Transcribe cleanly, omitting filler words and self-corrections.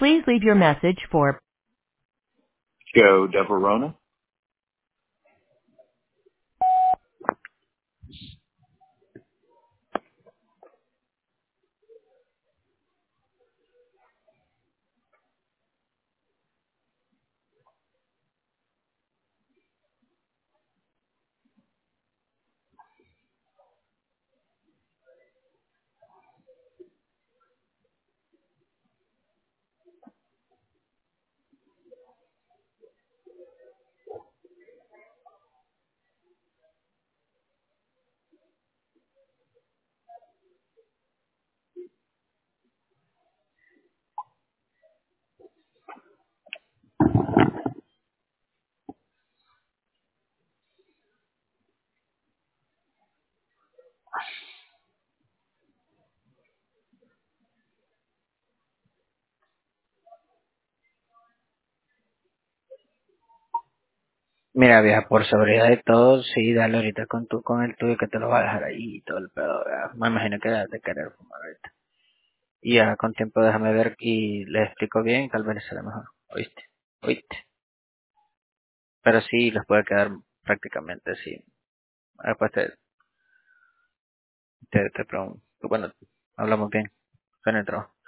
Please leave your message for Joe Deverona. Mira, vieja, por seguridad de todo, sí, dale ahorita con el tuyo que te lo va a dejar ahí y todo el pedo, ¿verdad? Me imagino que debes de querer fumar ahorita. Y ya con tiempo déjame ver y le explico bien, tal vez será mejor. ¿Oíste? ¿Oíste? Pero sí, les puede quedar prácticamente, sí. Después te pregunto. Bueno, hablamos bien. Penetró.